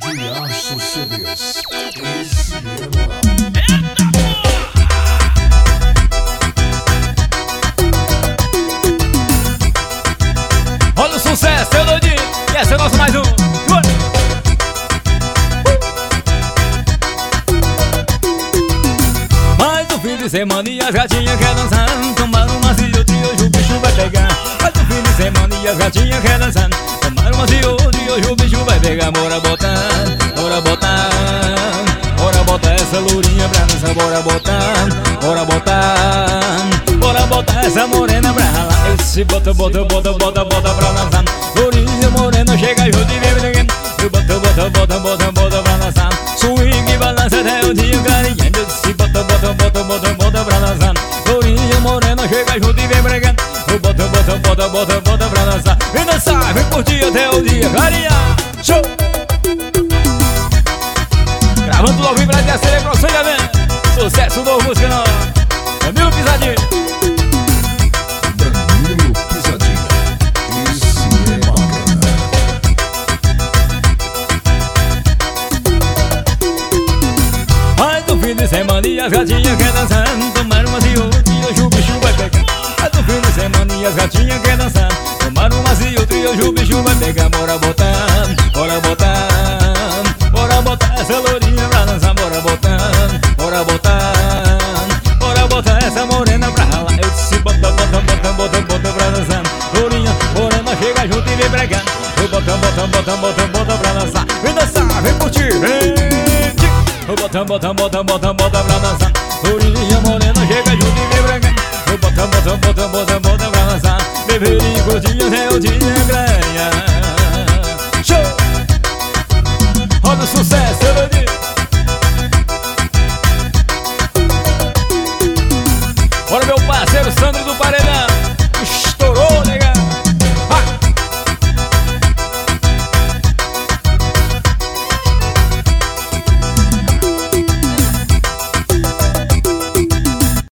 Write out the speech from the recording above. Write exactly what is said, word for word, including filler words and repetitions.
Diacho C Ds. Esse é Olha o sucesso, seu doidinho. E esse é o nosso mais um. Mais um fim de semana e as gatinhas querem dançar. Tomar uma e outra e hoje o bicho vai pegar. Mais um fim de semana e as gatinhas querem dançar. Tomar uma e outra e hoje o bicho vai pegar. Bora botar, bora botar, bora botar essa lourinha pra dançar. Bora botar, bora botar, bora botar essa morena pra ralar. Esse bota, bota, bota, bota, bota pra dançar. Lourinha morena chega junto e vem ninguém. Eu bota, bota, bota, bota, bota pra dançar. Swing e balança até o dia clareando. Esse bota, bota, bota, bota, bota pra dançar. Lourinha morena chega junto e vem bregando. Eu bota, bota, bota, bota, bota pra dançar. Vem dançar, vem curtir até o dia clarear. Show! Gravando tudo ao vivo pra terceira produção, já vem. Sucesso novo, música nova. Danilo Pisadinha. Danilo Pisadinha. Esse é bacana. Mais um fim de semana e as gatinhas querem dançar. Tomar uma e outra e hoje o bicho vai pegar. Mais um fim de semana e as gatinhas querem dançar. Tomar uma e outra e hoje o bicho vai pegar. Bora botar, bora botar, bora botar essa lourinha pra dançar. Bora botar, bora botar, bora botar essa morena pra ralar. Eu disse bota, bota, bota, bota, bota pra dançar. Lourinha, morena chega junto e vem bregar. Eu bota, bota, bota, bota, bota pra dançar. Vem dançar, vem curtir, vem. Bota, bota, bota, bota, bota pra dançar. Lourinha morena chega junto e vem bregando. Bota, bota, bota, bota, bota pra dançar. Beber e curtir até o dia ganha. Show! Olha o sucesso.